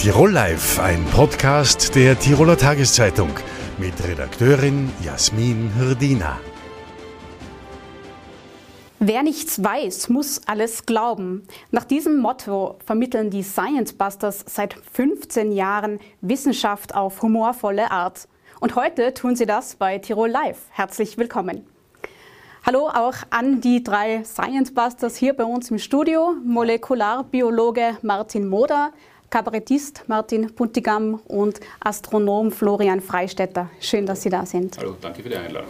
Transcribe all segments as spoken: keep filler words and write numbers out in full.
Tirol Live, ein Podcast der Tiroler Tageszeitung mit Redakteurin Jasmin Hirdina. Wer nichts weiß, muss alles glauben. Nach diesem Motto vermitteln die Science Busters seit fünfzehn Jahren Wissenschaft auf humorvolle Art. Und heute tun sie das bei Tirol Live. Herzlich willkommen. Hallo auch an die drei Science Busters hier bei uns im Studio. Molekularbiologe Martin Moder, Kabarettist Martin Puntigam und Astronom Florian Freistetter. Schön, dass Sie da sind. Hallo, danke für die Einladung.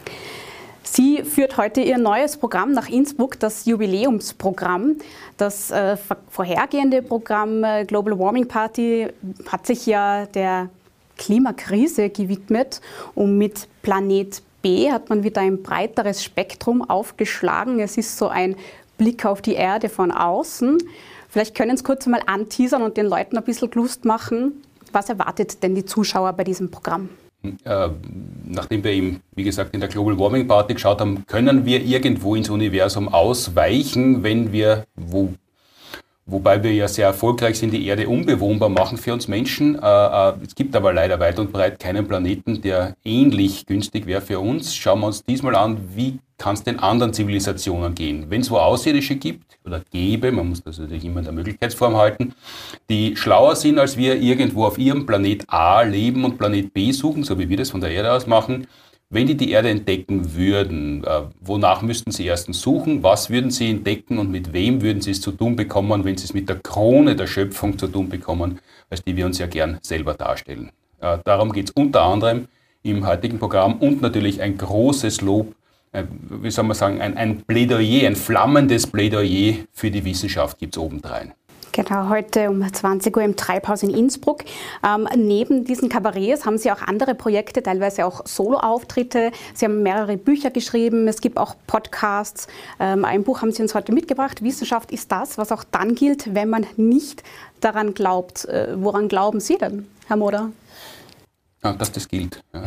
Sie führt heute Ihr neues Programm nach Innsbruck, das Jubiläumsprogramm. Das äh, vorhergehende Programm äh, Global Warming Party hat sich ja der Klimakrise gewidmet und mit Planet B hat man wieder ein breiteres Spektrum aufgeschlagen. Es ist so ein Blick auf die Erde von außen. Vielleicht können Sie kurz mal anteasern und den Leuten ein bisschen Lust machen. Was erwartet denn die Zuschauer bei diesem Programm? Äh, nachdem wir eben, wie gesagt, in der Global Warming Party geschaut haben, können wir irgendwo ins Universum ausweichen, wenn wir, wo, wobei wir ja sehr erfolgreich sind, die Erde unbewohnbar machen für uns Menschen. Äh, äh, es gibt aber leider weit und breit keinen Planeten, der ähnlich günstig wäre für uns. Schauen wir uns diesmal an, wie kann es den anderen Zivilisationen gehen. Wenn es wo Außerirdische gibt oder gäbe, man muss das natürlich immer in der Möglichkeitsform halten, die schlauer sind als wir, irgendwo auf ihrem Planet A leben und Planet B suchen, so wie wir das von der Erde aus machen. Wenn die die Erde entdecken würden, äh, wonach müssten sie erstens suchen, was würden sie entdecken und mit wem würden sie es zu tun bekommen, wenn sie es mit der Krone der Schöpfung zu tun bekommen, als die wir uns ja gern selber darstellen. Äh, darum geht es unter anderem im heutigen Programm und natürlich ein großes Lob, äh, wie soll man sagen, ein, ein Plädoyer, ein flammendes Plädoyer für die Wissenschaft gibt es obendrein. Genau, heute um zwanzig Uhr im Treibhaus in Innsbruck. Ähm, neben diesen Kabarets haben Sie auch andere Projekte, teilweise auch Solo-Auftritte. Sie haben mehrere Bücher geschrieben, es gibt auch Podcasts. Ähm, ein Buch haben Sie uns heute mitgebracht. Wissenschaft ist das, was auch dann gilt, wenn man nicht daran glaubt. Äh, woran glauben Sie denn, Herr Moder? Ja, dass das gilt. Ja.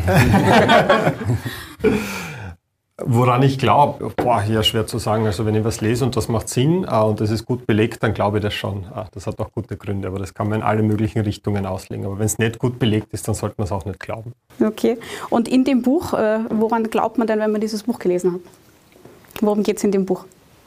Woran ich glaube, boah, ja, schwer zu sagen. Also wenn ich was lese und das macht Sinn äh, und das ist gut belegt, dann glaube ich das schon. Ah, das hat auch gute Gründe, aber das kann man in alle möglichen Richtungen auslegen. Aber wenn es nicht gut belegt ist, dann sollte man es auch nicht glauben. Okay. Und in dem Buch, äh, woran glaubt man denn, wenn man dieses Buch gelesen hat? Worum geht es in dem Buch?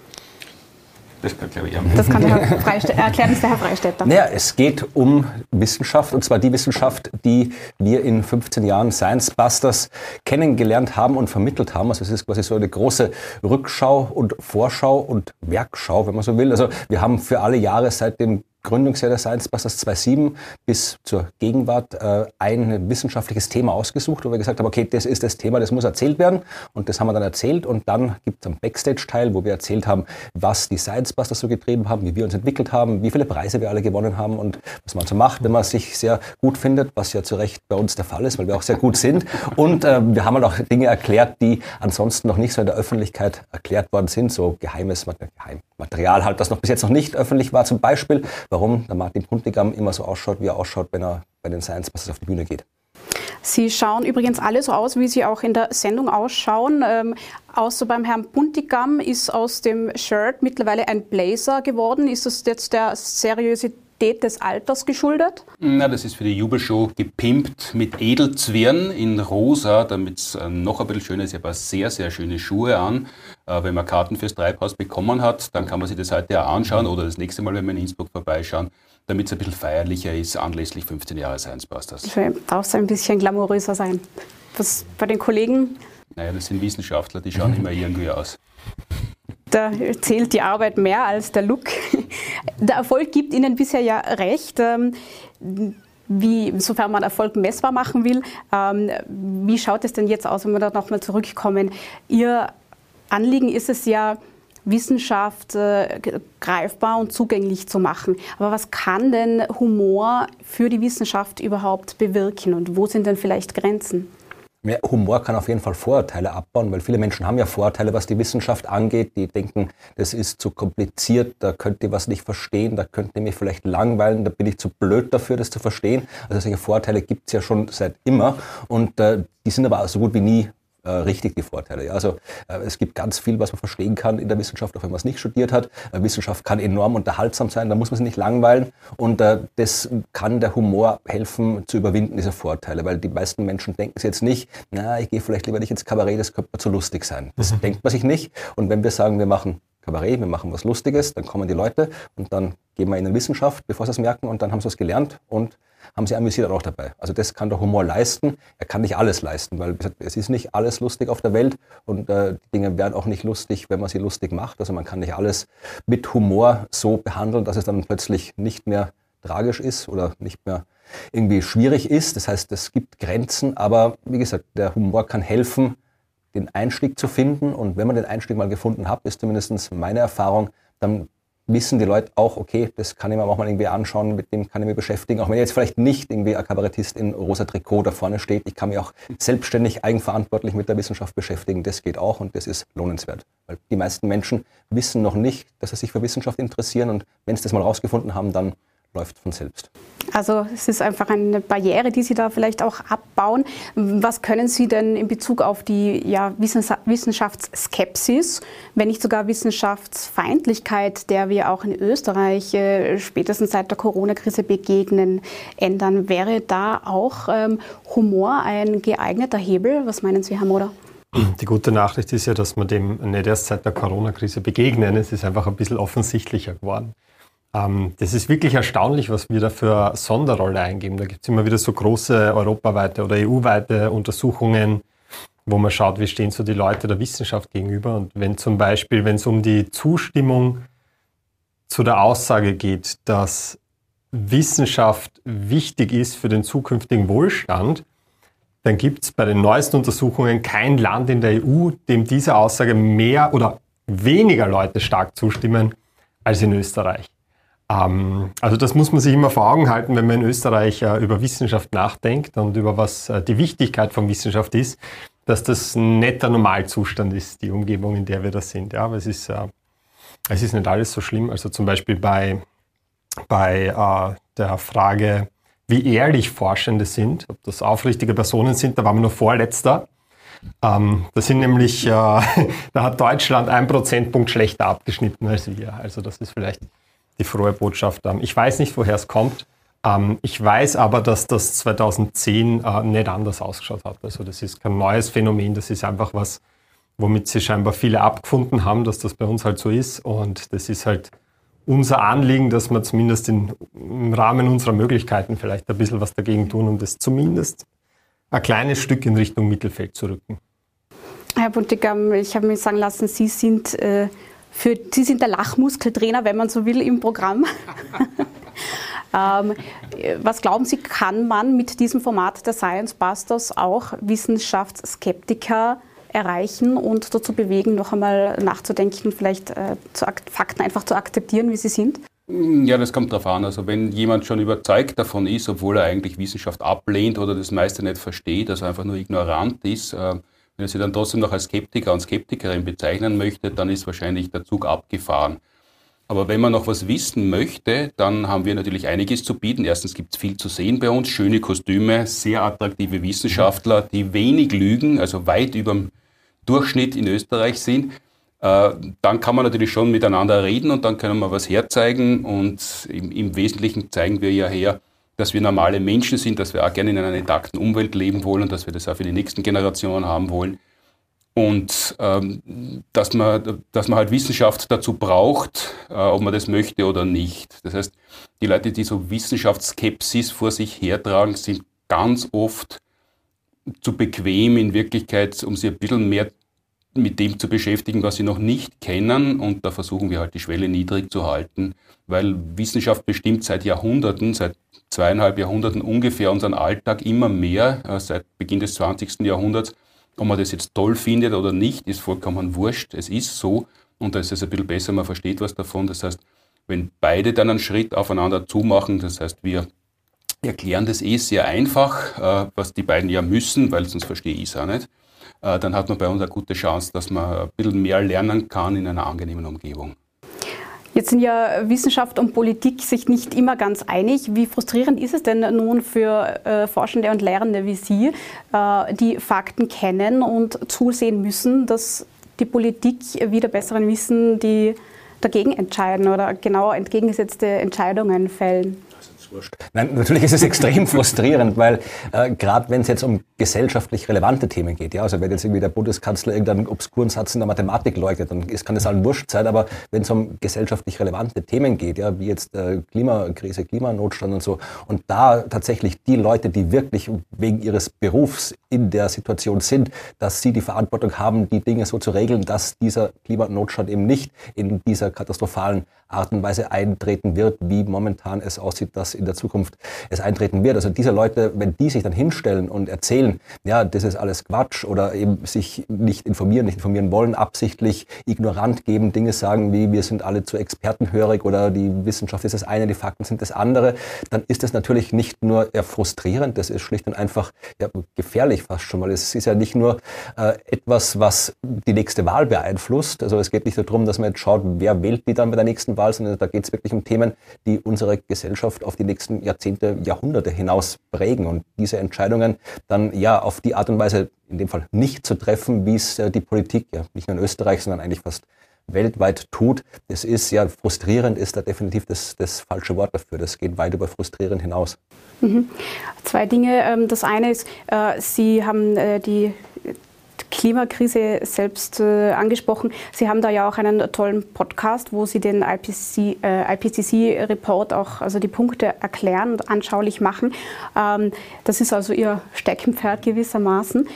Das kann, glaube ich, ja. Das kann der Herr Freistetter, erklären uns der Herr Freistetter. Naja, es geht um Wissenschaft, und zwar die Wissenschaft, die wir in fünfzehn Jahren Science Busters kennengelernt haben und vermittelt haben. Also es ist quasi so eine große Rückschau und Vorschau und Werkschau, wenn man so will. Also wir haben für alle Jahre seit dem Gründungsjahr der Science Busters zweitausendsieben bis zur Gegenwart äh, ein wissenschaftliches Thema ausgesucht, wo wir gesagt haben, okay, das ist das Thema, das muss erzählt werden, und das haben wir dann erzählt, und dann gibt es einen Backstage-Teil, wo wir erzählt haben, was die Science Busters so getrieben haben, wie wir uns entwickelt haben, wie viele Preise wir alle gewonnen haben und was man so macht, wenn man sich sehr gut findet, was ja zu Recht bei uns der Fall ist, weil wir auch sehr gut sind, und äh, wir haben halt auch Dinge erklärt, die ansonsten noch nicht so in der Öffentlichkeit erklärt worden sind, so geheimes Material halt, das noch bis jetzt noch nicht öffentlich war, zum Beispiel, warum der Martin Puntigam immer so ausschaut, wie er ausschaut, wenn er bei den Science Busters auf die Bühne geht. Sie schauen übrigens alle so aus, wie Sie auch in der Sendung ausschauen. Ähm, außer beim Herrn Puntigam ist aus dem Shirt mittlerweile ein Blazer geworden. Ist das jetzt der Seriosität des Alters geschuldet? Na, das ist für die Jubelshow gepimpt mit Edelzwirn in rosa, damit es noch ein bisschen schöner ist. Ich habe sehr, sehr schöne Schuhe an. Äh, wenn man Karten fürs Treibhaus bekommen hat, dann kann man sich das heute auch anschauen oder das nächste Mal, wenn wir in Innsbruck vorbeischauen, damit es ein bisschen feierlicher ist, anlässlich fünfzehn Jahre Science Busters. Darf es ein bisschen glamouröser sein? Was bei den Kollegen? Naja, das sind Wissenschaftler, die schauen immer irgendwie aus. Da zählt die Arbeit mehr als der Look. Der Erfolg gibt Ihnen bisher ja recht. Wie, sofern man Erfolg messbar machen will, wie schaut es denn jetzt aus, wenn wir da nochmal zurückkommen? Ihr Anliegen ist es ja, Wissenschaft äh, greifbar und zugänglich zu machen. Aber was kann denn Humor für die Wissenschaft überhaupt bewirken und wo sind denn vielleicht Grenzen? Ja, Humor kann auf jeden Fall Vorurteile abbauen, weil viele Menschen haben ja Vorurteile, was die Wissenschaft angeht. Die denken, das ist zu kompliziert, da könnt ihr was nicht verstehen, da könnt ihr mich vielleicht langweilen, da bin ich zu blöd dafür, das zu verstehen. Also solche Vorurteile gibt es ja schon seit immer, und äh, die sind aber so gut wie nie äh, richtig, die Vorteile. Ja, also äh, es gibt ganz viel, was man verstehen kann in der Wissenschaft, auch wenn man es nicht studiert hat. Äh, Wissenschaft kann enorm unterhaltsam sein, da muss man sich nicht langweilen. Und äh, das kann der Humor helfen zu überwinden, diese Vorteile. Weil die meisten Menschen denken sich jetzt nicht, na, ich gehe vielleicht lieber nicht ins Kabarett, das könnte mir zu lustig sein. Das mhm. denkt man sich nicht. Und wenn wir sagen, wir machen Kabarett, wir machen was Lustiges, dann kommen die Leute und dann gehen wir ihnen Wissenschaft, bevor sie es merken, und dann haben sie es gelernt und haben sie amüsiert auch dabei. Also das kann der Humor leisten. Er kann nicht alles leisten, weil es ist nicht alles lustig auf der Welt und äh, die Dinge werden auch nicht lustig, wenn man sie lustig macht. Also man kann nicht alles mit Humor so behandeln, dass es dann plötzlich nicht mehr tragisch ist oder nicht mehr irgendwie schwierig ist. Das heißt, es gibt Grenzen, aber wie gesagt, der Humor kann helfen, den Einstieg zu finden. Und wenn man den Einstieg mal gefunden hat, ist zumindest meine Erfahrung, dann wissen die Leute auch, okay, das kann ich mir auch mal irgendwie anschauen, mit dem kann ich mich beschäftigen. Auch wenn jetzt vielleicht nicht irgendwie ein Kabarettist in rosa Trikot da vorne steht. Ich kann mich auch selbstständig, eigenverantwortlich mit der Wissenschaft beschäftigen. Das geht auch und das ist lohnenswert. Weil die meisten Menschen wissen noch nicht, dass sie sich für Wissenschaft interessieren. Und wenn sie das mal rausgefunden haben, dann läuft von selbst. Also es ist einfach eine Barriere, die Sie da vielleicht auch abbauen. Was können Sie denn in Bezug auf die ja, Wissenschaftsskepsis, wenn nicht sogar Wissenschaftsfeindlichkeit, der wir auch in Österreich äh, spätestens seit der Corona-Krise begegnen, ändern? Wäre da auch ähm, Humor ein geeigneter Hebel? Was meinen Sie, Herr Moder? Die gute Nachricht ist ja, dass wir dem nicht erst seit der Corona-Krise begegnen. Es ist einfach ein bisschen offensichtlicher geworden. Das ist wirklich erstaunlich, was wir da für Sonderrolle eingeben. Da gibt es immer wieder so große europaweite oder E U-weite Untersuchungen, wo man schaut, wie stehen so die Leute der Wissenschaft gegenüber. Und wenn zum Beispiel, wenn es um die Zustimmung zu der Aussage geht, dass Wissenschaft wichtig ist für den zukünftigen Wohlstand, dann gibt es bei den neuesten Untersuchungen kein Land in der E U, dem diese Aussage mehr oder weniger Leute stark zustimmen als in Österreich. Also das muss man sich immer vor Augen halten, wenn man in Österreich über Wissenschaft nachdenkt und über was die Wichtigkeit von Wissenschaft ist, dass das nicht der Normalzustand ist, die Umgebung, in der wir da sind. Ja, aber es ist, es ist nicht alles so schlimm. Also zum Beispiel bei, bei der Frage, wie ehrlich Forschende sind, ob das aufrichtige Personen sind, da waren wir noch Vorletzter. Ähm, das sind nämlich, äh, da hat Deutschland einen Prozentpunkt schlechter abgeschnitten als wir. Also das ist vielleicht die frohe Botschaft. Ich weiß nicht, woher es kommt. Ich weiß aber, dass das zweitausendzehn nicht anders ausgeschaut hat. Also das ist kein neues Phänomen, das ist einfach was, womit sich scheinbar viele abgefunden haben, dass das bei uns halt so ist. Und das ist halt unser Anliegen, dass wir zumindest in, im Rahmen unserer Möglichkeiten vielleicht ein bisschen was dagegen tun, um das zumindest ein kleines Stück in Richtung Mittelfeld zu rücken. Herr Buntigam, ich habe mir sagen lassen, Sie sind... Äh Für, Sie sind der Lachmuskeltrainer, wenn man so will, im Programm. ähm, was glauben Sie, kann man mit diesem Format der Science Busters auch Wissenschaftsskeptiker erreichen und dazu bewegen, noch einmal nachzudenken, vielleicht äh, zu, Fakten einfach zu akzeptieren, wie sie sind? Ja, das kommt darauf an. Also wenn jemand schon überzeugt davon ist, obwohl er eigentlich Wissenschaft ablehnt oder das meiste nicht versteht, also einfach nur ignorant ist, äh, wenn er sich dann trotzdem noch als Skeptiker und Skeptikerin bezeichnen möchte, dann ist wahrscheinlich der Zug abgefahren. Aber wenn man noch was wissen möchte, dann haben wir natürlich einiges zu bieten. Erstens gibt es viel zu sehen bei uns, schöne Kostüme, sehr attraktive Wissenschaftler, die wenig lügen, also weit über dem Durchschnitt in Österreich sind. Äh, dann kann man natürlich schon miteinander reden und dann können wir was herzeigen. Und im, im Wesentlichen zeigen wir ja her, dass wir normale Menschen sind, dass wir auch gerne in einer intakten Umwelt leben wollen und dass wir das auch für die nächsten Generationen haben wollen. Und ähm, dass, man, dass man halt Wissenschaft dazu braucht, äh, ob man das möchte oder nicht. Das heißt, die Leute, die so Wissenschaftsskepsis vor sich hertragen, sind ganz oft zu bequem in Wirklichkeit, um sich ein bisschen mehr mit dem zu beschäftigen, was sie noch nicht kennen. Und da versuchen wir halt die Schwelle niedrig zu halten, weil Wissenschaft bestimmt seit Jahrhunderten, seit zweieinhalb Jahrhunderten ungefähr unseren Alltag immer mehr, äh, seit Beginn des zwanzigsten Jahrhunderts. Ob man das jetzt toll findet oder nicht, ist vollkommen wurscht. Es ist so und da ist es ein bisschen besser, man versteht was davon. Das heißt, wenn beide dann einen Schritt aufeinander zumachen, das heißt, wir erklären das eh sehr einfach, äh, was die beiden ja müssen, weil sonst verstehe ich es auch nicht, äh, dann hat man bei uns eine gute Chance, dass man ein bisschen mehr lernen kann in einer angenehmen Umgebung. Jetzt sind ja Wissenschaft und Politik sich nicht immer ganz einig. Wie frustrierend ist es denn nun für äh, Forschende und Lehrende wie Sie, äh, die Fakten kennen und zusehen müssen, dass die Politik wieder besseren Wissen die dagegen entscheiden oder genau entgegengesetzte Entscheidungen fällen? Nein, natürlich ist es extrem frustrierend, weil äh, gerade wenn es jetzt um gesellschaftlich relevante Themen geht, ja, also wenn jetzt irgendwie der Bundeskanzler irgendeinen obskuren Satz in der Mathematik leugnet, dann ist, kann das allen wurscht sein, aber wenn es um gesellschaftlich relevante Themen geht, ja, wie jetzt äh, Klimakrise, Klimanotstand und so, und da tatsächlich die Leute, die wirklich wegen ihres Berufs in der Situation sind, dass sie die Verantwortung haben, die Dinge so zu regeln, dass dieser Klimanotstand eben nicht in dieser katastrophalen Art und Weise eintreten wird, wie momentan es aussieht, dass in der Zukunft es eintreten wird. Also diese Leute, wenn die sich dann hinstellen und erzählen, ja, das ist alles Quatsch oder eben sich nicht informieren, nicht informieren wollen, absichtlich ignorant geben, Dinge sagen wie, wir sind alle zu expertenhörig oder die Wissenschaft ist das eine, die Fakten sind das andere, dann ist das natürlich nicht nur eher frustrierend, das ist schlicht und einfach ja, gefährlich fast schon, weil es ist ja nicht nur äh, etwas, was die nächste Wahl beeinflusst. Also es geht nicht nur darum, dass man jetzt schaut, wer wählt die dann bei der nächsten Wahl, sondern da geht es wirklich um Themen, die unsere Gesellschaft auf die nächsten Jahrzehnte, Jahrhunderte hinaus prägen und diese Entscheidungen dann ja auf die Art und Weise in dem Fall nicht zu treffen, wie es äh, die Politik ja nicht nur in Österreich, sondern eigentlich fast weltweit tut. Das ist ja frustrierend, ist da definitiv das, das falsche Wort dafür. Das geht weit über frustrierend hinaus. Mhm. Zwei Dinge. Das eine ist, äh, Sie haben äh, die Klimakrise selbst äh, angesprochen. Sie haben da ja auch einen tollen Podcast, wo Sie den I P C C-Report auch, also die Punkte erklären und anschaulich machen. Ähm, das ist also Ihr Steckenpferd gewissermaßen.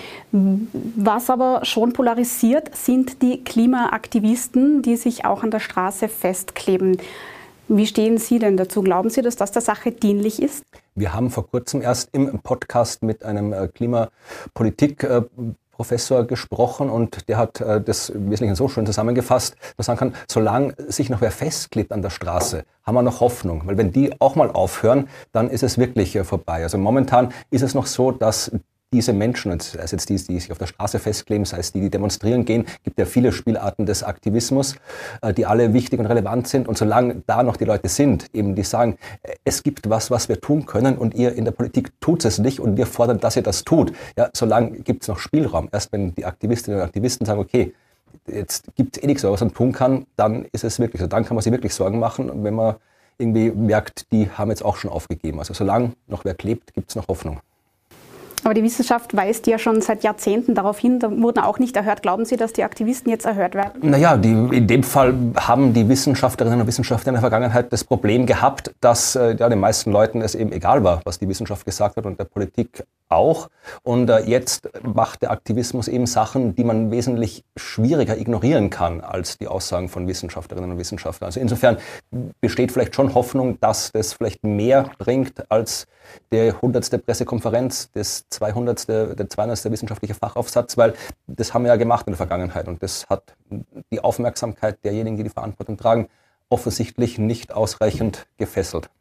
Was aber schon polarisiert, sind die Klimaaktivisten, die sich auch an der Straße festkleben. Wie stehen Sie denn dazu? Glauben Sie, dass das der Sache dienlich ist? Wir haben vor kurzem erst im Podcast mit einem äh, Klimapolitik äh, Professor gesprochen und der hat äh, das im Wesentlichen so schön zusammengefasst, dass man sagen kann, solange sich noch wer festklebt an der Straße, haben wir noch Hoffnung. Weil wenn die auch mal aufhören, dann ist es wirklich äh, vorbei. Also momentan ist es noch so, dass diese Menschen, und sei es jetzt die, die sich auf der Straße festkleben, sei es die, die demonstrieren gehen, gibt ja viele Spielarten des Aktivismus, die alle wichtig und relevant sind. Und solange da noch die Leute sind, eben die sagen, es gibt was, was wir tun können und ihr in der Politik tut es nicht und wir fordern, dass ihr das tut. Ja, solange gibt es noch Spielraum. Erst wenn die Aktivistinnen und Aktivisten sagen, okay, jetzt gibt es eh nichts, was man tun kann, dann ist es wirklich so. Dann kann man sich wirklich Sorgen machen, wenn man irgendwie merkt, die haben jetzt auch schon aufgegeben. Also solange noch wer klebt, gibt es noch Hoffnung. Aber die Wissenschaft weist ja schon seit Jahrzehnten darauf hin, da wurden auch nicht erhört. Glauben Sie, dass die Aktivisten jetzt erhört werden? Naja, die, in dem Fall haben die Wissenschaftlerinnen und Wissenschaftler in der Vergangenheit das Problem gehabt, dass äh, ja, den meisten Leuten es eben egal war, was die Wissenschaft gesagt hat und der Politik auch. Und äh, jetzt macht der Aktivismus eben Sachen, die man wesentlich schwieriger ignorieren kann als die Aussagen von Wissenschaftlerinnen und Wissenschaftlern. Also insofern besteht vielleicht schon Hoffnung, dass das vielleicht mehr bringt als der hundertste Pressekonferenz, das zweihundertste, der zweihundertste wissenschaftliche Fachaufsatz, weil das haben wir ja gemacht in der Vergangenheit und das hat die Aufmerksamkeit derjenigen, die die Verantwortung tragen, offensichtlich nicht ausreichend gefesselt.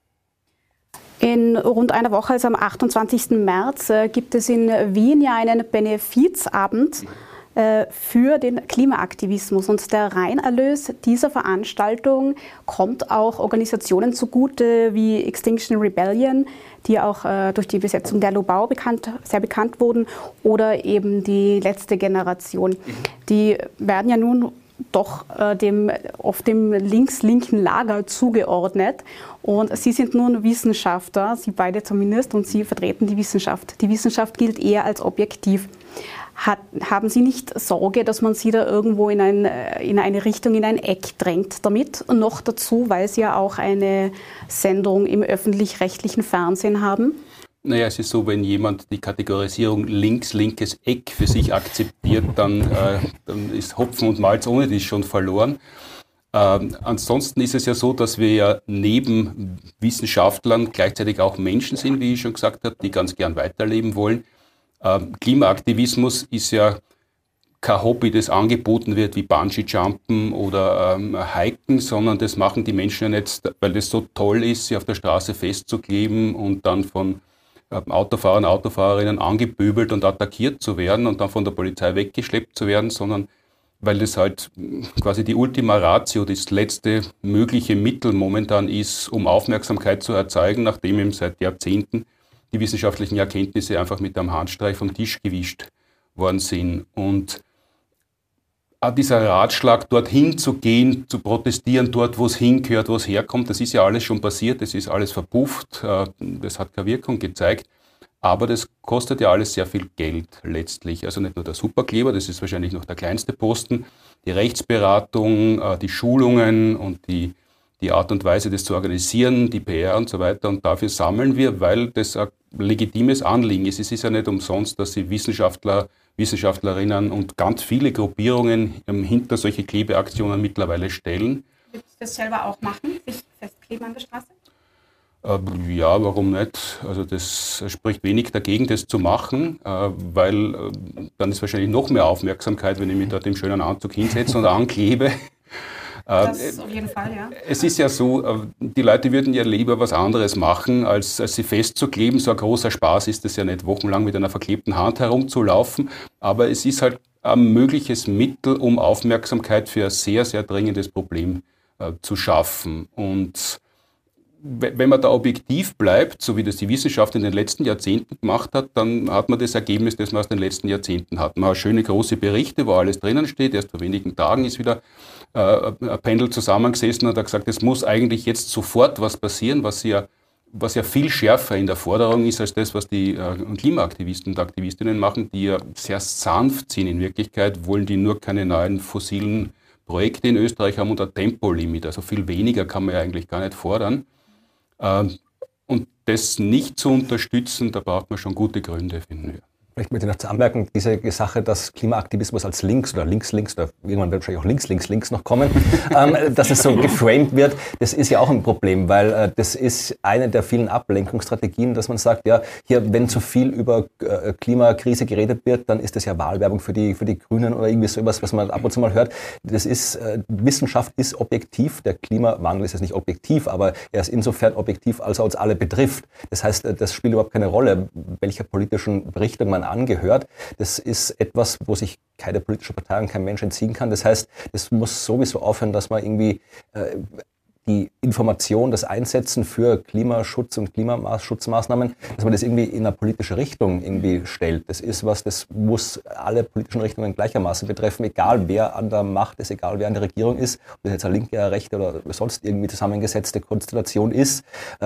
In rund einer Woche, also am achtundzwanzigsten März, äh, gibt es in Wien ja einen Benefizabend äh, für den Klimaaktivismus. Und der Reinerlös dieser Veranstaltung kommt auch Organisationen zugute wie Extinction Rebellion, die auch äh, durch die Besetzung der Lobau bekannt, sehr bekannt wurden, oder eben die letzte Generation. Die werden ja nun doch äh, dem, oft dem links-linken Lager zugeordnet. Und Sie sind nun Wissenschaftler, Sie beide zumindest, und Sie vertreten die Wissenschaft. Die Wissenschaft gilt eher als objektiv. Hat, haben Sie nicht Sorge, dass man Sie da irgendwo in, ein, in eine Richtung, in ein Eck drängt damit? Und noch dazu, weil Sie ja auch eine Sendung im öffentlich-rechtlichen Fernsehen haben? Naja, es ist so, wenn jemand die Kategorisierung links-linkes Eck für sich akzeptiert, dann, äh, dann ist Hopfen und Malz ohne dies schon verloren. Ähm, ansonsten ist es ja so, dass wir ja neben Wissenschaftlern gleichzeitig auch Menschen sind, wie ich schon gesagt habe, die ganz gern weiterleben wollen. Ähm, Klimaaktivismus ist ja kein Hobby, das angeboten wird wie Bungee-Jumpen oder ähm, Hiken, sondern das machen die Menschen ja nicht, weil das so toll ist, sie auf der Straße festzukleben und dann von Autofahrern, Autofahrerinnen angepöbelt und attackiert zu werden und dann von der Polizei weggeschleppt zu werden, sondern weil das halt quasi die Ultima Ratio, das letzte mögliche Mittel momentan ist, um Aufmerksamkeit zu erzeugen, nachdem eben seit Jahrzehnten die wissenschaftlichen Erkenntnisse einfach mit einem Handstreich vom Tisch gewischt worden sind. Und auch dieser Ratschlag, dorthin zu gehen, zu protestieren, dort, wo es hingehört, wo es herkommt, das ist ja alles schon passiert, das ist alles verpufft, das hat keine Wirkung gezeigt. Aber das kostet ja alles sehr viel Geld letztlich. Also nicht nur der Superkleber, das ist wahrscheinlich noch der kleinste Posten, die Rechtsberatung, die Schulungen und die, die Art und Weise, das zu organisieren, die P R und so weiter. Und dafür sammeln wir, weil das ein legitimes Anliegen ist. Es ist ja nicht umsonst, dass sich Wissenschaftler, Wissenschaftlerinnen und ganz viele Gruppierungen hinter solche Klebeaktionen mittlerweile stellen. Willst du das selber auch machen, sich festkleben an der Straße? Ja, warum nicht? Also das spricht wenig dagegen, das zu machen, weil dann ist wahrscheinlich noch mehr Aufmerksamkeit, wenn ich mich dort im schönen Anzug hinsetze und anklebe. Das auf jeden Fall, ja. Es ist ja so, die Leute würden ja lieber was anderes machen, als, als sie festzukleben. So ein großer Spaß ist es ja nicht, wochenlang mit einer verklebten Hand herumzulaufen. Aber es ist halt ein mögliches Mittel, um Aufmerksamkeit für ein sehr, sehr dringendes Problem äh, zu schaffen. Und wenn man da objektiv bleibt, so wie das die Wissenschaft in den letzten Jahrzehnten gemacht hat, dann hat man das Ergebnis, das man aus den letzten Jahrzehnten hat. Man hat schöne große Berichte, wo alles drinnen steht. Erst vor wenigen Tagen ist wieder äh, ein Panel zusammengesessen und hat gesagt, es muss eigentlich jetzt sofort was passieren, was ja, was ja viel schärfer in der Forderung ist als das, was die äh, Klimaaktivisten und Aktivistinnen machen, die ja sehr sanft sind. In Wirklichkeit wollen die nur keine neuen fossilen Projekte in Österreich haben und ein Tempolimit. Also viel weniger kann man ja eigentlich gar nicht fordern. Und das nicht zu unterstützen, da braucht man schon gute Gründe, finden wir. Vielleicht möchte ich noch zu anmerken, diese Sache, dass Klimaaktivismus als links oder links-links oder irgendwann wird wahrscheinlich auch links-links-links noch kommen, ähm, dass es so geframed wird, das ist ja auch ein Problem, weil äh, das ist eine der vielen Ablenkungsstrategien, dass man sagt, ja, hier, wenn zu viel über äh, Klimakrise geredet wird, dann ist das ja Wahlwerbung für die, für die Grünen oder irgendwie sowas, was man ab und zu mal hört. Das ist, äh, Wissenschaft ist objektiv, der Klimawandel ist jetzt nicht objektiv, aber er ist insofern objektiv, als er uns alle betrifft. Das heißt, das spielt überhaupt keine Rolle, welcher politischen Richtung man angehört. Das ist etwas, wo sich keine politische Partei und kein Mensch entziehen kann. Das heißt, es muss sowieso aufhören, dass man irgendwie äh, die Information, das Einsetzen für Klimaschutz und Klimaschutzmaßnahmen, dass man das irgendwie in eine politische Richtung irgendwie stellt. Das ist was, das muss alle politischen Richtungen gleichermaßen betreffen, egal wer an der Macht ist, egal wer an der Regierung ist, ob das jetzt eine linke, eine rechte oder sonst irgendwie zusammengesetzte Konstellation ist.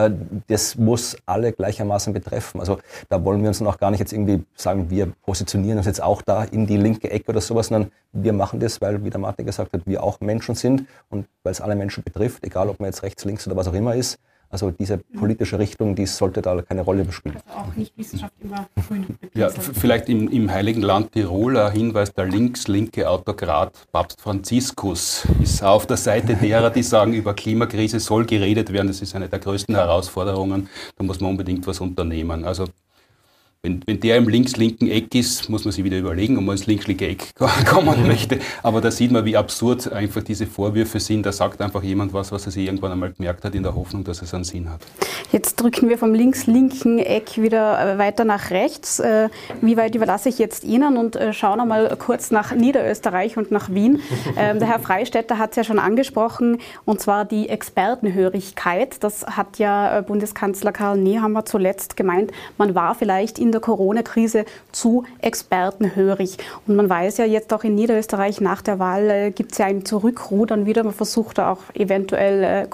Das muss alle gleichermaßen betreffen. Also da wollen wir uns noch gar nicht jetzt irgendwie sagen, wir positionieren uns jetzt auch da in die linke Ecke oder sowas, sondern wir machen das, weil, wie der Martin gesagt hat, wir auch Menschen sind und weil es alle Menschen betrifft, egal ob man jetzt rechts, links oder was auch immer ist. Also diese politische Richtung, die sollte da keine Rolle spielen. Also auch nicht Wissenschaft über Grün. Ja, vielleicht im, im Heiligen Land Tirol ein Hinweis, der links-linke Autokrat Papst Franziskus ist auf der Seite derer, die sagen, über Klimakrise soll geredet werden. Das ist eine der größten Herausforderungen. Da muss man unbedingt was unternehmen. Also Wenn, wenn der im links-linken Eck ist, muss man sich wieder überlegen, ob man ins links-linke Eck kommen möchte. Aber da sieht man, wie absurd einfach diese Vorwürfe sind. Da sagt einfach jemand was, was er sich irgendwann einmal gemerkt hat, in der Hoffnung, dass es einen Sinn hat. Jetzt drücken wir vom links-linken Eck wieder weiter nach rechts. Wie weit überlasse ich jetzt Ihnen und schauen einmal kurz nach Niederösterreich und nach Wien. Der Herr Freistetter hat es ja schon angesprochen, und zwar die Expertenhörigkeit. Das hat ja Bundeskanzler Karl Nehammer zuletzt gemeint. Man war vielleicht in der Corona-Krise zu expertenhörig. Und man weiß ja jetzt auch in Niederösterreich, nach der Wahl äh, gibt es ja ein Zurückrudern wieder. Man versucht da auch eventuell äh,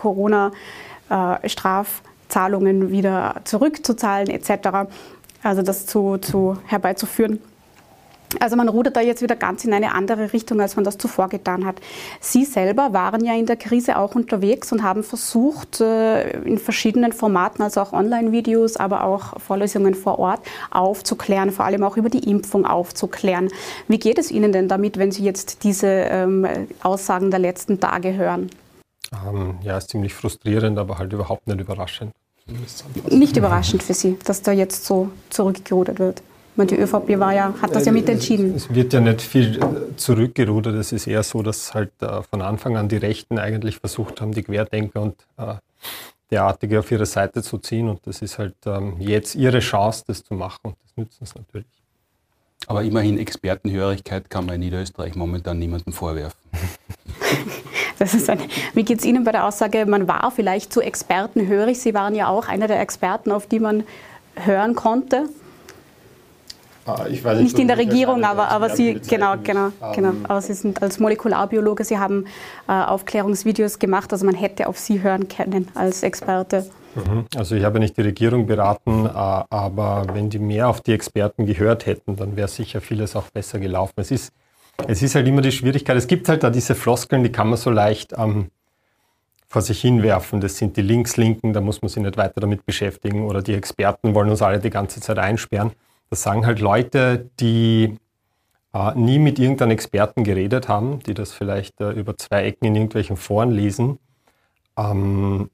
Corona-Strafzahlungen äh, wieder zurückzuzahlen et cetera. Also das zu, zu herbeizuführen. Also man rudert da jetzt wieder ganz in eine andere Richtung, als man das zuvor getan hat. Sie selber waren ja in der Krise auch unterwegs und haben versucht, in verschiedenen Formaten, also auch Online-Videos, aber auch Vorlesungen vor Ort, aufzuklären, vor allem auch über die Impfung aufzuklären. Wie geht es Ihnen denn damit, wenn Sie jetzt diese ähm, Aussagen der letzten Tage hören? Ähm, ja, ist ziemlich frustrierend, aber halt überhaupt nicht überraschend. Nicht überraschend für Sie, dass da jetzt so zurückgerudert wird? Die ÖVP war ja, hat das ja mit entschieden. Es wird ja nicht viel zurückgerudert. Es ist eher so, dass halt äh, von Anfang an die Rechten eigentlich versucht haben, die Querdenker und äh, derartige auf ihre Seite zu ziehen. Und das ist halt ähm, jetzt ihre Chance, das zu machen. Und das nützen es natürlich. Aber immerhin Expertenhörigkeit kann man in Niederösterreich momentan niemandem vorwerfen. Das ist eine, wie geht es Ihnen bei der Aussage, man war vielleicht zu expertenhörig? Sie waren ja auch einer der Experten, auf die man hören konnte. Ich weiß nicht, nicht in der Regierung, der aber, aber Sie, genau, genau, ähm, genau. Aber Sie sind als Molekularbiologe, Sie haben äh, Aufklärungsvideos gemacht, also man hätte auf Sie hören können als Experte. Also ich habe nicht die Regierung beraten, äh, aber wenn die mehr auf die Experten gehört hätten, dann wäre sicher vieles auch besser gelaufen. Es ist, es ist halt immer die Schwierigkeit, es gibt halt da diese Floskeln, die kann man so leicht ähm, vor sich hinwerfen. Das sind die Linkslinken, da muss man sich nicht weiter damit beschäftigen, oder die Experten wollen uns alle die ganze Zeit einsperren. Das sagen halt Leute, die äh, nie mit irgendeinem Experten geredet haben, die das vielleicht äh, über zwei Ecken in irgendwelchen Foren lesen. Ähm,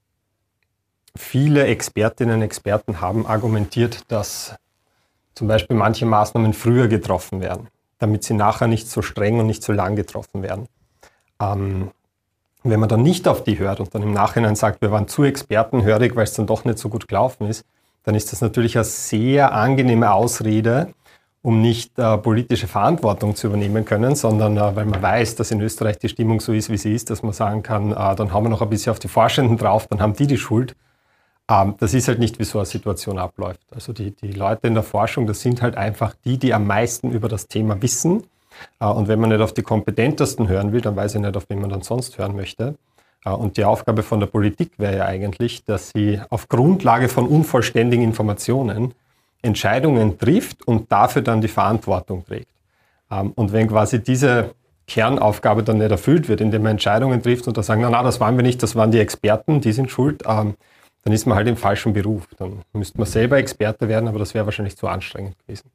viele Expertinnen und Experten haben argumentiert, dass zum Beispiel manche Maßnahmen früher getroffen werden, damit sie nachher nicht so streng und nicht so lang getroffen werden. Ähm, wenn man dann nicht auf die hört und dann im Nachhinein sagt, wir waren zu expertenhörig, weil es dann doch nicht so gut gelaufen ist, dann ist das natürlich eine sehr angenehme Ausrede, um nicht äh, politische Verantwortung zu übernehmen können, sondern äh, weil man weiß, dass in Österreich die Stimmung so ist, wie sie ist, dass man sagen kann, äh, dann hauen wir noch ein bisschen auf die Forschenden drauf, dann haben die die Schuld. Ähm, das ist halt nicht, wie so eine Situation abläuft. Also die, die Leute in der Forschung, das sind halt einfach die, die am meisten über das Thema wissen. Äh, und wenn man nicht auf die kompetentesten hören will, dann weiß ich nicht, auf wen man dann sonst hören möchte. Und die Aufgabe von der Politik wäre ja eigentlich, dass sie auf Grundlage von unvollständigen Informationen Entscheidungen trifft und dafür dann die Verantwortung trägt. Und wenn quasi diese Kernaufgabe dann nicht erfüllt wird, indem man Entscheidungen trifft und da sagen, na, na, das waren wir nicht, das waren die Experten, die sind schuld, dann ist man halt im falschen Beruf. Dann müsste man selber Experte werden, aber das wäre wahrscheinlich zu anstrengend gewesen.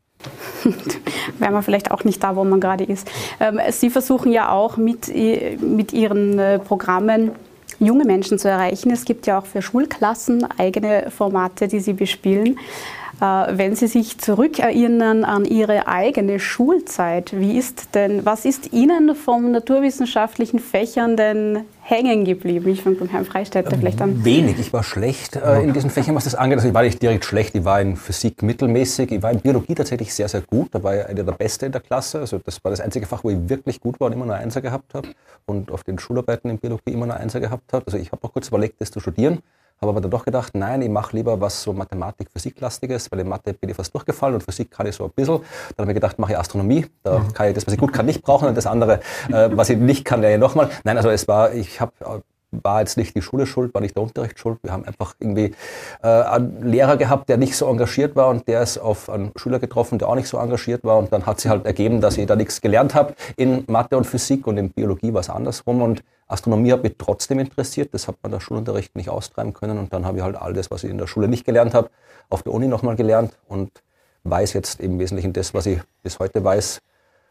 Wäre man vielleicht auch nicht da, wo man gerade ist. Ähm, Sie versuchen ja auch mit, mit Ihren äh, Programmen junge Menschen zu erreichen. Es gibt ja auch für Schulklassen eigene Formate, die Sie bespielen. Äh, wenn Sie sich zurückerinnern an Ihre eigene Schulzeit, wie ist denn, was ist Ihnen von naturwissenschaftlichen Fächern denn hängen geblieben? Ich fange beim Herrn Freistetter vielleicht an. Wenig. Ich war schlecht äh, in diesen Fächern, was das angeht. Also ich war nicht direkt schlecht. Ich war in Physik mittelmäßig. Ich war in Biologie tatsächlich sehr, sehr gut. Da war ich einer der Beste in der Klasse. Also das war das einzige Fach, wo ich wirklich gut war und immer nur Einser gehabt habe. Und auf den Schularbeiten in Biologie immer nur Einser gehabt habe. Also ich habe auch kurz überlegt, das zu studieren. Habe aber dann doch gedacht, nein, ich mache lieber was so Mathematik-Physik-lastiges, weil in Mathe bin ich fast durchgefallen und Physik kann ich so ein bisschen. Dann habe ich gedacht, mache ich Astronomie. Da kann ich das, was ich gut kann, nicht brauchen und das andere, äh, was ich nicht kann, lerne ich nochmal. Nein, also es war, ich habe war jetzt nicht die Schule schuld, war nicht der Unterricht schuld. Wir haben einfach irgendwie äh, einen Lehrer gehabt, der nicht so engagiert war und der ist auf einen Schüler getroffen, der auch nicht so engagiert war und dann hat sich halt ergeben, dass ich da nichts gelernt habe in Mathe und Physik und in Biologie war es andersrum und Astronomie hat mich trotzdem interessiert. Das hat man in der Schulunterricht nicht austreiben können und dann habe ich halt all das, was ich in der Schule nicht gelernt habe, auf der Uni nochmal gelernt und weiß jetzt im Wesentlichen das, was ich bis heute weiß,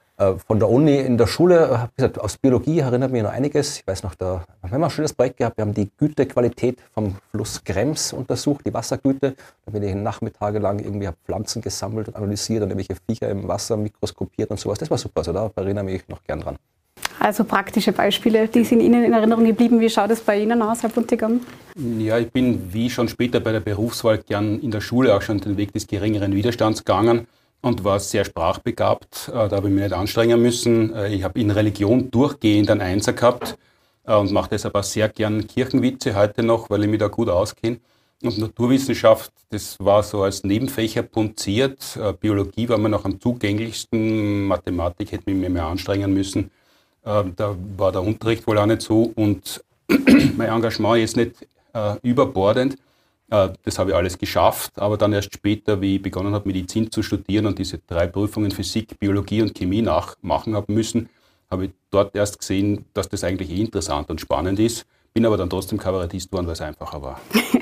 von der Uni in der Schule, wie gesagt, aus Biologie erinnert mich noch einiges. Ich weiß noch, da haben wir ein schönes Projekt gehabt. Wir haben die Gütequalität vom Fluss Krems untersucht, die Wassergüte. Da bin ich Nachmittage lang irgendwie habe Pflanzen gesammelt und analysiert und irgendwelche Viecher im Wasser mikroskopiert und sowas. Das war super. Also da erinnere ich mich noch gern dran. Also praktische Beispiele, die sind Ihnen in Erinnerung geblieben. Wie schaut es bei Ihnen aus, Herr Buntigam? Ja, ich bin wie schon später bei der Berufswahl gern in der Schule auch schon den Weg des geringeren Widerstands gegangen. Und war sehr sprachbegabt, da habe ich mich nicht anstrengen müssen. Ich habe in Religion durchgehend einen Einser gehabt und mache deshalb auch sehr gern Kirchenwitze heute noch, weil ich mich da gut auskenne. Und Naturwissenschaft, das war so als Nebenfächer punziert. Biologie war mir noch am zugänglichsten, Mathematik hätte mich mehr anstrengen müssen. Da war der Unterricht wohl auch nicht so und mein Engagement ist nicht überbordend. Das habe ich alles geschafft, aber dann erst später, wie ich begonnen habe, Medizin zu studieren und diese drei Prüfungen Physik, Biologie und Chemie nachmachen habe müssen, habe ich dort erst gesehen, dass das eigentlich eh interessant und spannend ist. Bin aber dann trotzdem Kabarettist geworden, weil es einfacher war.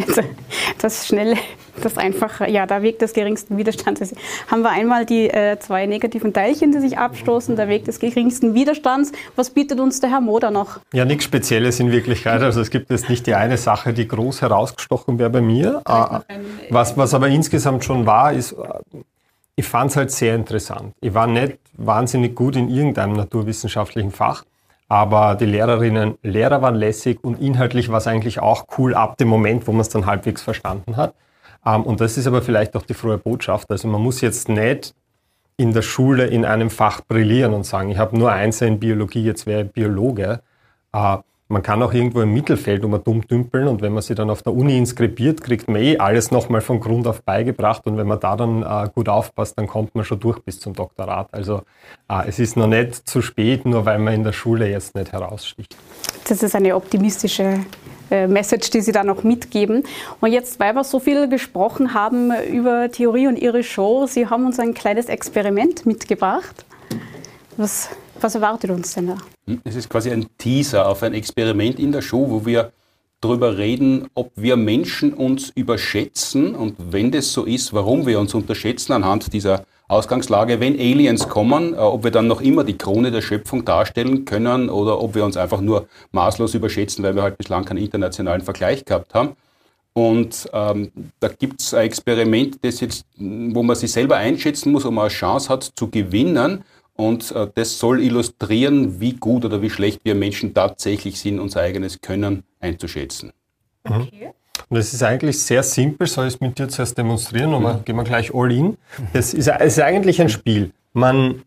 Das Schnelle, das Einfache, ja, der Weg des geringsten Widerstands. Haben wir einmal die äh, zwei negativen Teilchen, die sich abstoßen, der Weg des geringsten Widerstands. Was bietet uns der Herr Moder noch? Ja, nichts Spezielles in Wirklichkeit. Also es gibt jetzt nicht die eine Sache, die groß herausgestochen wäre bei mir. Was, was aber insgesamt schon war, ist, ich fand es halt sehr interessant. Ich war nicht wahnsinnig gut in irgendeinem naturwissenschaftlichen Fach. Aber die Lehrerinnen, Lehrer waren lässig und inhaltlich war es eigentlich auch cool ab dem Moment, wo man es dann halbwegs verstanden hat. Und das ist aber vielleicht auch die frohe Botschaft. Also man muss jetzt nicht in der Schule in einem Fach brillieren und sagen, ich habe nur Eins in Biologie, jetzt wäre ich Biologe. Äh, man kann auch irgendwo im Mittelfeld um dumm dümpeln und wenn man sich dann auf der Uni inskribiert, kriegt man eh alles nochmal von Grund auf beigebracht und wenn man da dann äh, gut aufpasst, dann kommt man schon durch bis zum Doktorat. Also äh, es ist noch nicht zu spät, nur weil man in der Schule jetzt nicht heraussticht. Das ist eine optimistische äh, Message, die Sie da noch mitgeben. Und jetzt, weil wir so viel gesprochen haben über Theorie und Ihre Show, Sie haben uns ein kleines Experiment mitgebracht. Was, was erwartet uns denn da? Es ist quasi ein Teaser auf ein Experiment in der Show, wo wir darüber reden, ob wir Menschen uns überschätzen und wenn das so ist, warum wir uns unterschätzen anhand dieser Ausgangslage, wenn Aliens kommen, äh, ob wir dann noch immer die Krone der Schöpfung darstellen können oder ob wir uns einfach nur maßlos überschätzen, weil wir halt bislang keinen internationalen Vergleich gehabt haben. Und ähm, da gibt es ein Experiment, das jetzt, wo man sich selber einschätzen muss, ob man eine Chance hat zu gewinnen. Und äh, das soll illustrieren, wie gut oder wie schlecht wir Menschen tatsächlich sind, unser eigenes Können einzuschätzen. Okay. Und es ist eigentlich sehr simpel, soll ich es mit dir zuerst demonstrieren, und dann gehen wir gleich all in. Es ist, es ist eigentlich ein Spiel. Man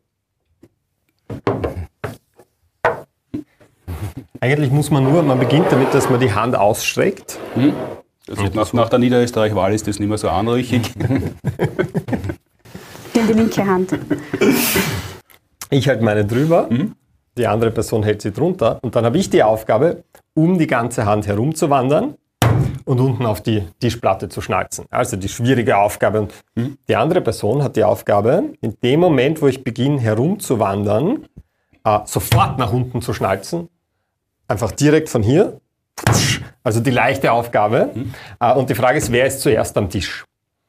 eigentlich muss man nur, man beginnt damit, dass man die Hand ausstreckt. Hm. Also nach, nach der Niederösterreich-Wahl ist das nicht mehr so anrüchig. In die linke Hand. Ich halte meine drüber, mhm. die andere Person hält sie drunter und dann habe ich die Aufgabe, um die ganze Hand herumzuwandern und unten auf die Tischplatte zu schnalzen. Also die schwierige Aufgabe. Und mhm. die andere Person hat die Aufgabe, in dem Moment, wo ich beginne herumzuwandern, äh, sofort nach unten zu schnalzen. Einfach direkt von hier. Also die leichte Aufgabe. Mhm. Äh, und die Frage ist, wer ist zuerst am Tisch?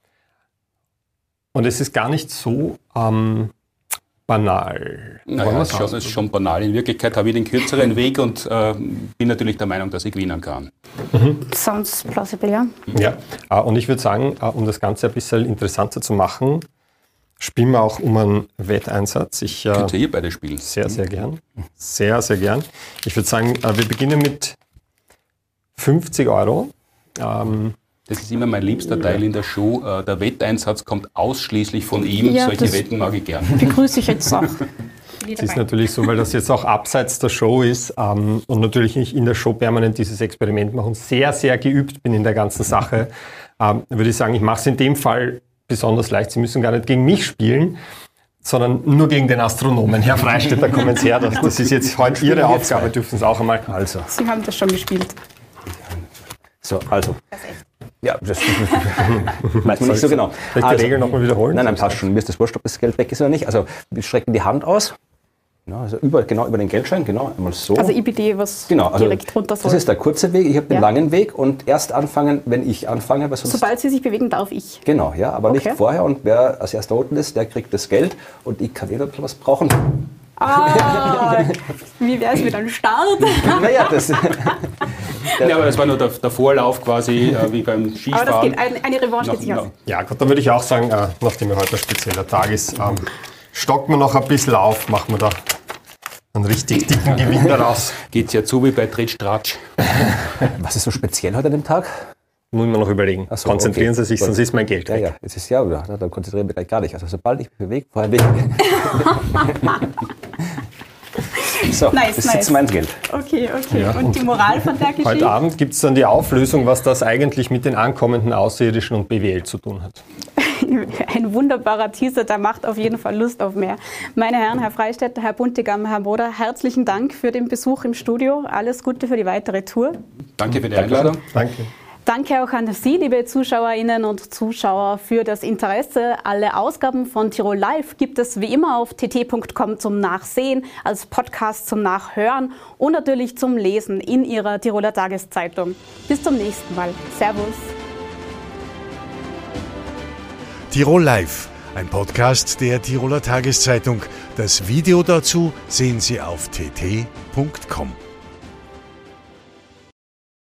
Und es ist gar nicht so ähm, banal. Naja, es schon, ist schon banal. In Wirklichkeit habe ich den kürzeren Weg und äh, bin natürlich der Meinung, dass ich gewinnen kann. Mhm. Sounds plausible, ja. Ja, äh, und ich würde sagen, äh, um das Ganze ein bisschen interessanter zu machen, spielen wir auch um einen Wetteinsatz. Ich äh, Könnt ihr hier beide spielen? Sehr, sehr gern. Sehr, sehr gern. Ich würde sagen, äh, wir beginnen mit fünfzig Euro. Ähm, Das ist immer mein liebster Teil in der Show. Der Wetteinsatz kommt ausschließlich von ihm. Ja, solche Wetten mag ich gern. Begrüße ich jetzt auch. Es ist natürlich so, weil das jetzt auch abseits der Show ist ähm, und natürlich nicht in der Show permanent dieses Experiment machen und sehr, sehr geübt bin in der ganzen Sache, ähm, würde ich sagen, ich mache es in dem Fall besonders leicht. Sie müssen gar nicht gegen mich spielen, sondern nur gegen den Astronomen. Herr Freistetter, kommen Sie her. Das, das ist jetzt heute Ihre Aufgabe, dürfen Sie auch einmal. Also. Sie haben das schon gespielt. So, also. Ja, das weiß man nicht so genau. Soll ich die also, Regel nochmal wiederholen? Nein, nein, passt schon. Mir ist das wurscht, ob das Geld weg ist oder nicht. Also wir strecken die Hand aus, ja, also über, genau über den Geldschein, genau, einmal so. Also I B D, was genau, also direkt runter soll. Das ist der kurze Weg, ich habe den ja. langen Weg und erst anfangen, wenn ich anfange. Weil sonst Sobald Sie sich bewegen, darf ich. Genau, ja, aber okay. nicht vorher. Und wer als erster unten ist, der kriegt das Geld und ich kann wieder was brauchen. Ah, wie wäre es mit einem Start? Naja, das... ja, aber das war nur der, der Vorlauf quasi, äh, wie beim Skifahren. Aber das geht, eine, eine Revanche geht sich aus. Ja gut, dann würde ich auch sagen, äh, nachdem heute ein spezieller Tag ist, ähm, stocken wir noch ein bisschen auf, machen wir da einen richtig dicken Gewinn daraus. Geht's ja zu wie bei Tretsch-Tratsch. Was ist so speziell heute an dem Tag? Muss man noch überlegen. So, konzentrieren okay. Sie sich, sonst ist mein Geld weg. Ja, ja, es ist ja, ja, dann konzentrieren wir gleich gar nicht. Also sobald ich mich bewege, vorher weg. So, nice, das ist nice. jetzt mein Geld. Okay, okay. Ja, und, und die Moral von der Geschichte? Heute Abend gibt es dann die Auflösung, was das eigentlich mit den ankommenden Außerirdischen und B W L zu tun hat. Ein wunderbarer Teaser, der macht auf jeden Fall Lust auf mehr. Meine Herren, Herr Freistetter, Herr Buntigam, Herr Boder, herzlichen Dank für den Besuch im Studio. Alles Gute für die weitere Tour. Danke für die Einladung. Danke. Danke auch an Sie, liebe Zuschauerinnen und Zuschauer, für das Interesse. Alle Ausgaben von Tirol Live gibt es wie immer auf t t punkt com zum Nachsehen, als Podcast zum Nachhören und natürlich zum Lesen in Ihrer Tiroler Tageszeitung. Bis zum nächsten Mal. Servus. Tirol Live, ein Podcast der Tiroler Tageszeitung. Das Video dazu sehen Sie auf t t punkt com.